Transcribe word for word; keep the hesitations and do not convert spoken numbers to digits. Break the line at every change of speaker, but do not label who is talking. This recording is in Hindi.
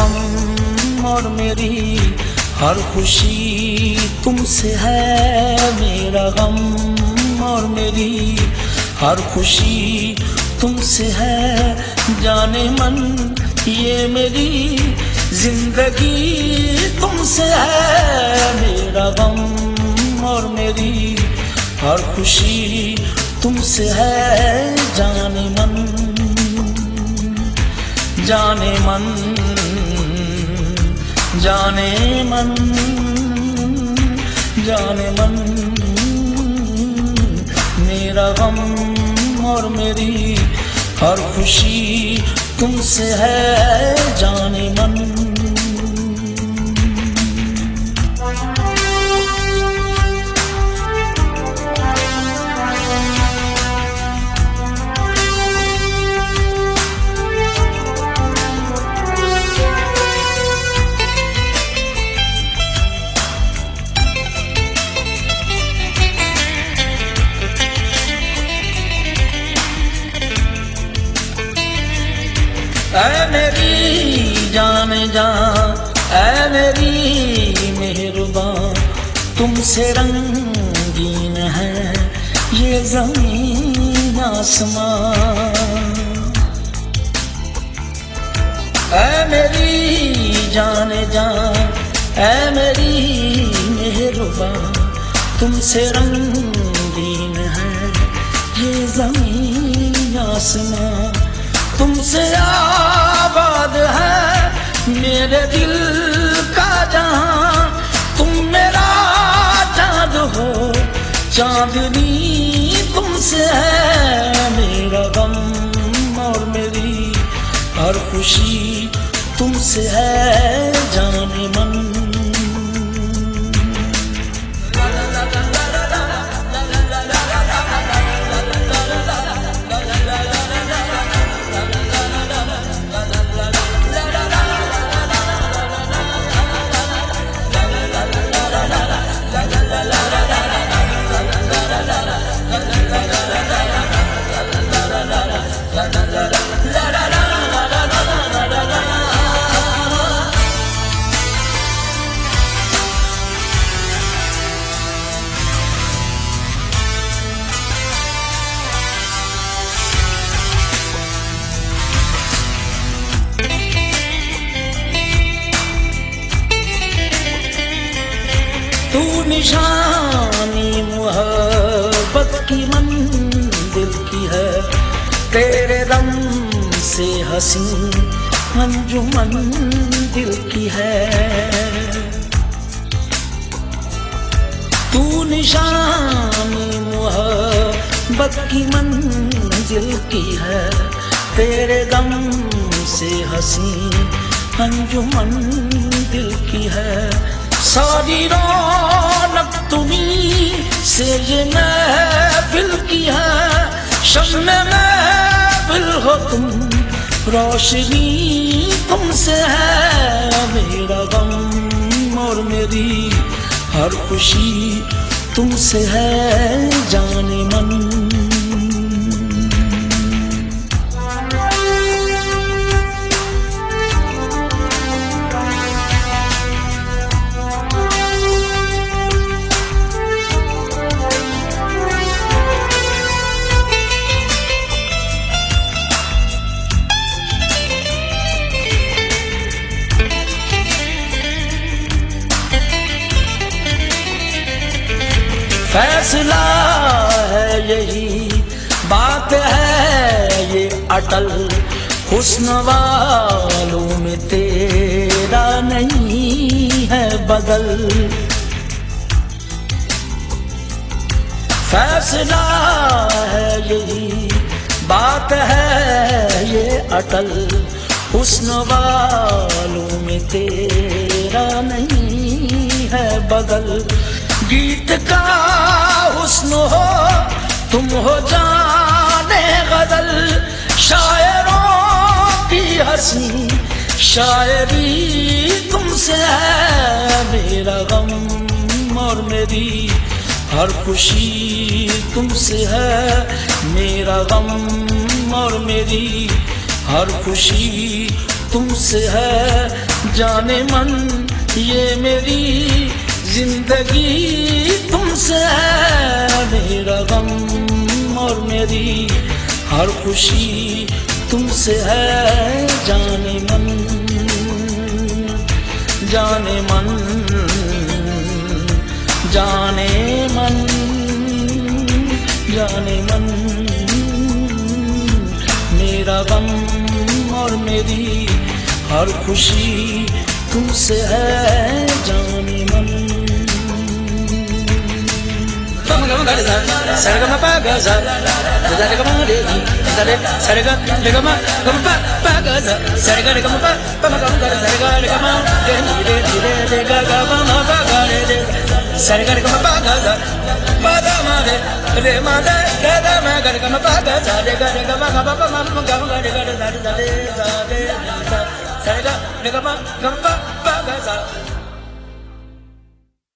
गम और मेरी हर खुशी तुमसे है। मेरा गम और मेरी हर खुशी तुमसे है। जाने मन ये मेरी जिंदगी तुमसे है। मेरा गम और मेरी हर खुशी तुमसे है। जाने मन जाने मन जाने मन जाने मन मेरा गम और मेरी हर खुशी तुमसे है। जाने मन ऐ मेरी जान जान, ऐ मेरी मेहरबान, तुमसे रंगीन है ये ज़मीन आसमान। ऐ मेरी जान जान, ऐ मेरी मेहरबान, तुमसे रंगीन है ये ज़मीन आसमान। तुमसे आबाद है मेरे दिल का जहां। तुम मेरा चाँद हो चाँदनी तुमसे है। मेरा गम और मेरी हर खुशी तुमसे है। जाने मन तू निशानी मोहब्बत की मंजिल की है। तेरे दम से हंसी अंजुमन दिल की है। तू निशानी मोहब्बत की मंजिल की है। तेरे दम से हंसी अंजुमन दिल की है। सारी रौनक तुम्हीं से ये महफिल की है। शम्मे महफिल हो तुम, रोशनी तुमसे है। मेरा गम और मेरी हर खुशी तुमसे है। जाने मन फैसला है यही बात है ये अटल। हुस्न वालों में तेरा नहीं है बदल। फैसला है यही बात है ये अटल। हुस्न वालों में तेरा नहीं है बदल। गीत का हुस्न हो तुम हो जाने गजल। शायरों की हंसी शायरी तुमसे है। मेरा गम और मेरी हर खुशी तुमसे है। मेरा गम और मेरी हर खुशी तुमसे है। जाने मन ये मेरी जिंदगी तुमसे है, मेरा गम और मेरी हर खुशी तुमसे है। जाने मन जाने मन जाने मन जाने मन मेरा गम और मेरी हर खुशी तुमसे है। जाने मन Sarga ma pa ga za, za ga ma re ni, za re sarga ga ma ga ma pa pa ga za, sarga ga ma pa pa ma ga ma ga sarga ga ma re ni re ni re re ga ga ma ma pa ga re re, sarga ga ma pa ga za, pa da ma re re ma da ga da ma ga ga ma pa ga za re ga re ga ma ga pa pa ma ma ga ma ga re ga re za re za re za re za, sarga ga ma ga ma pa pa ga za.